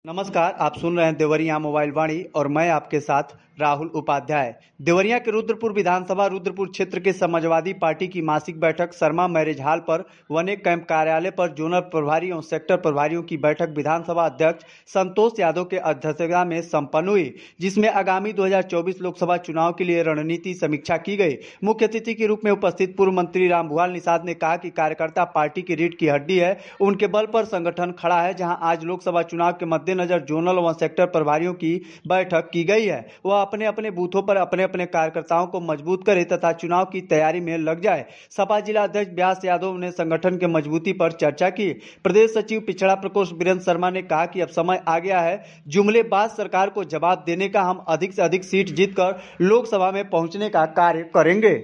नमस्कार, आप सुन रहे हैं देवरिया मोबाइल वाणी और मैं आपके साथ राहुल उपाध्याय। देवरिया के रुद्रपुर विधानसभा रुद्रपुर क्षेत्र के समाजवादी पार्टी की मासिक बैठक शर्मा मैरिज हॉल पर वने कैंप कार्यालय पर जोनल प्रभारी और सेक्टर प्रभारियों की बैठक विधानसभा अध्यक्ष संतोष यादव के अध्यक्षता में संपन्न हुई, जिसमें आगामी 2024 लोकसभा चुनाव के लिए रणनीति समीक्षा की गई। मुख्य अतिथि के रूप में उपस्थित पूर्व मंत्री रामभुआल निषाद ने कहा कि कार्यकर्ता पार्टी की रीढ़ की हड्डी है, उनके बल पर संगठन खड़ा है। जहां आज लोकसभा चुनाव के मद्देनजर जोनल व सेक्टर प्रभारियों की बैठक की गई है, वह अपने अपने बूथों पर अपने अपने कार्यकर्ताओं को मजबूत करे तथा चुनाव की तैयारी में लग जाए। सपा जिला अध्यक्ष व्यास यादव ने संगठन के मजबूती पर चर्चा की। प्रदेश सचिव पिछड़ा प्रकोष्ठ वीरेंद्र शर्मा ने कहा कि अब समय आ गया है जुमलेबाज सरकार को जवाब देने का। हम अधिक से अधिक सीट जीतकर लोकसभा में पहुंचने का कार्य करेंगे।